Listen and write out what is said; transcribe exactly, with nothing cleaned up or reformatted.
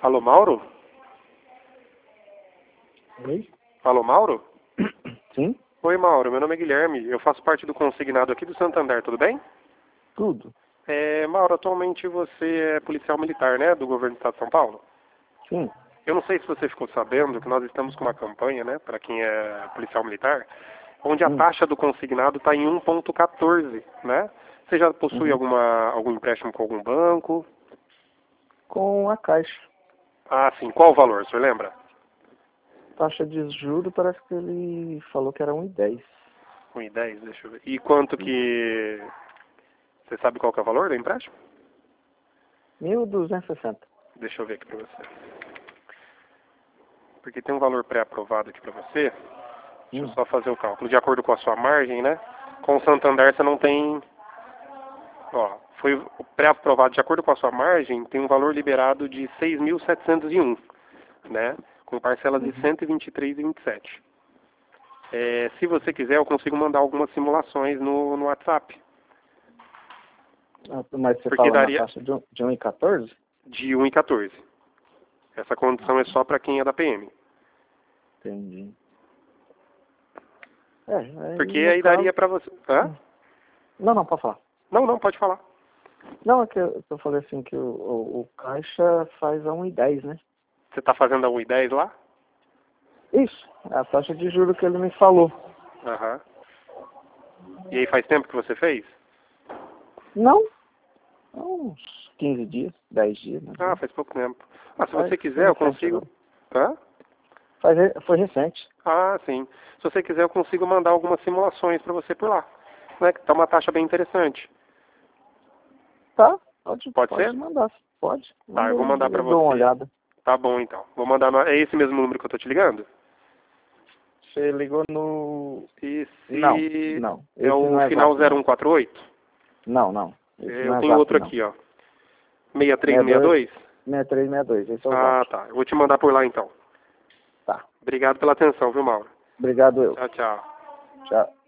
Alô, Mauro? Oi? Alô, Mauro? Sim? Oi, Mauro. Meu nome é Guilherme. Eu faço parte do consignado aqui do Santander, tudo bem? Tudo. É, Mauro, atualmente você é policial militar, né? Do governo do estado de São Paulo? Sim. Eu não sei se você ficou sabendo que nós estamos com uma campanha, né? Para quem é policial militar, onde a Hum. taxa do consignado está em um ponto quatorze, né? Você já possui Uhum. alguma, algum empréstimo com algum banco? Com a Caixa. Ah, sim. Qual o valor, o senhor lembra? Taxa de juros parece que ele falou que era um e dez. um e dez, deixa eu ver. E quanto que... Você sabe qual que é o valor do empréstimo? mil duzentos e sessenta. Deixa eu ver aqui para você. Porque tem um valor pré-aprovado aqui para você. Deixa eu Hum. só fazer o cálculo. De acordo com a sua margem, né? Com o Santander você não tem... Ó, foi pré-aprovado de acordo com a sua margem, tem um valor liberado de seis mil setecentos e um, né? Com parcelas de Uhum. cento e vinte e três vírgula vinte e sete. É, se você quiser, eu consigo mandar algumas simulações no, no WhatsApp. Ah, mas você Porque fala na daria taxa de um- de um e quatorze? de um e quatorze. Essa condição é só para quem é da P M. Entendi. É, aí Porque no aí caso... daria para você... Hã? Não, não, pode falar. Não, não, pode falar. Não, é que eu, eu falei assim que o, o, o Caixa faz a um e dez, né? Você está fazendo a um e dez lá? Isso, é a taxa de juros que ele me falou. Aham. E aí faz tempo que você fez? Não, uns quinze dias, dez dias, né? Ah, faz pouco tempo. Ah, se Faz, você foi quiser, eu recente consigo... agora. Hã? Faz, re- foi recente. Ah, sim. Se você quiser, eu consigo mandar algumas simulações para você por lá. Né? Que tá uma taxa bem interessante. Tá, pode, Pode ser? pode mandar, pode. Tá, Manda eu vou aí, mandar para eu dou uma você. olhada. Tá bom, então. Vou mandar... No... É esse mesmo número que eu tô te ligando? Você ligou no... Não, Esse não. é Esse o não é final Zap, zero não. um quatro oito? Não, não. Esse Eu não é tenho Zap, outro não. aqui, ó. seis três seis dois dois? seis três seis dois, esse é o Ah, Zap. tá. Eu vou te mandar por lá, então. Tá. Obrigado pela atenção, viu, Mauro? Obrigado eu. Tchau, tchau. Tchau.